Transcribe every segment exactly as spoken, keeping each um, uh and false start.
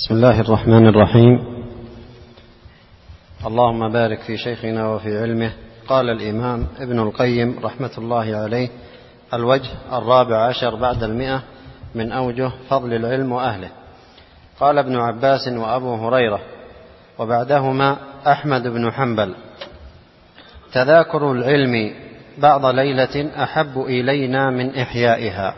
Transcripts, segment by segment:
بسم الله الرحمن الرحيم. اللهم بارك في شيخنا وفي علمه. قال الإمام ابن القيم رحمة الله عليه: الوجه الرابع عشر بعد المئة من أوجه فضل العلم وأهله. قال ابن عباس وأبو هريرة وبعدهما أحمد بن حنبل: تذاكر العلم بعض ليلة أحب إلينا من إحيائها.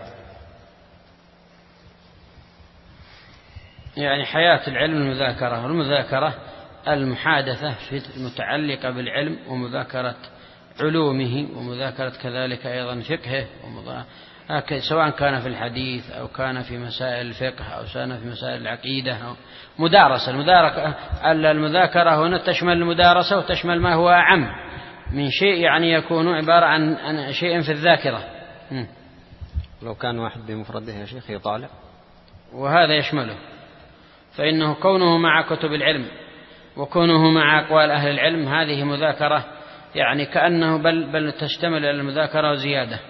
يعني حياة العلم المذاكرة، والمذاكرة المحادثة في المتعلقة بالعلم ومذاكرة علومه ومذاكرة كذلك أيضا فقهه، سواء كان في الحديث أو كان في مسائل الفقه أو كان في مسائل العقيدة أو مدارسة. المذاكرة هنا تشمل المدارسة وتشمل ما هو أعم من شيء، يعني يكون عبارة عن شيء في الذاكرة. لو كان واحد بمفرده يا شيخ يطالع، وهذا يشمله، فإنه كونه مع كتب العلم وكونه مع أقوال أهل العلم هذه مذاكرة، يعني كأنه بل, بل تشتمل على المذاكرة وزيادة.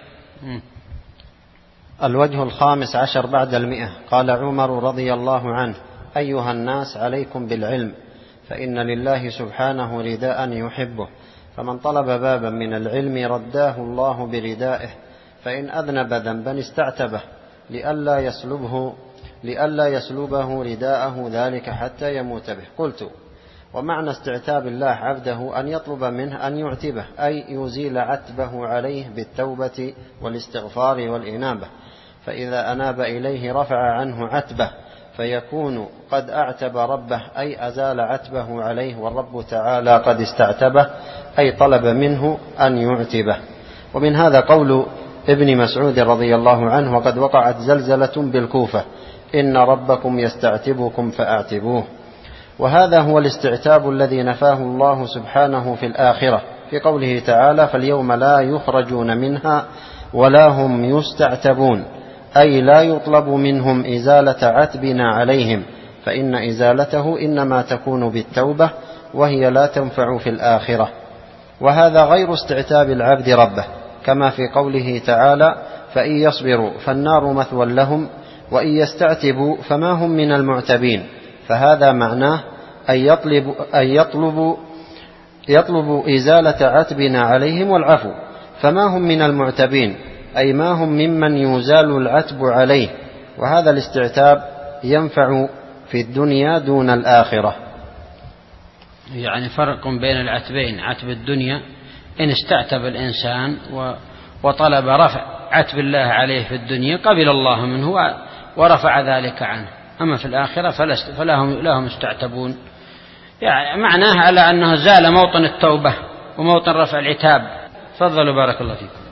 الوجه الخامس عشر بعد المئة. قال عمر رضي الله عنه: أيها الناس عليكم بالعلم، فإن لله سبحانه رداء يحبه، فمن طلب بابا من العلم رداه الله بردائه، فإن أذنب ذنبا استعتبه لئلا يسلبه لئلا يسلبه رداءه ذلك حتى يموت به. قلت: ومعنى استعتاب الله عبده أن يطلب منه أن يعتبه، أي يزيل عتبه عليه بالتوبة والاستغفار والإنابة، فإذا أناب إليه رفع عنه عتبه، فيكون قد أعتب ربه، أي أزال عتبه عليه، والرب تعالى قد استعتبه، أي طلب منه أن يعتبه. ومن هذا قول ابن مسعود رضي الله عنه: وقد وقعت زلزلة بالكوفة، إن ربكم يستعتبكم فأعتبوه. وهذا هو الاستعتاب الذي نفاه الله سبحانه في الآخرة في قوله تعالى: فاليوم لا يخرجون منها ولا هم يستعتبون، أي لا يطلب منهم إزالة عتبنا عليهم، فإن إزالته إنما تكون بالتوبة، وهي لا تنفع في الآخرة. وهذا غير استعتاب العبد ربه، كما في قوله تعالى: فإن يصبروا فالنار مثوى لهم، وإن يستعتبوا فما هم من المعتبين، فهذا معناه أن يطلب, أن يطلب, يطلب إزالة عتبنا عليهم والعفو، فما هم من المعتبين أي ما هم ممن يزال العتب عليه، وهذا الاستعتاب ينفع في الدنيا دون الآخرة. يعني فرق بين العتبين: عتب الدنيا إن استعتب الإنسان وطلب رفع عتب الله عليه في الدنيا قبل الله منه ورفع ذلك عنه، أما في الآخرة فلهم لهم استعتبون، يعني معناه على أنه زال موطن التوبة وموطن رفع العتاب. تفضلوا بارك الله فيكم.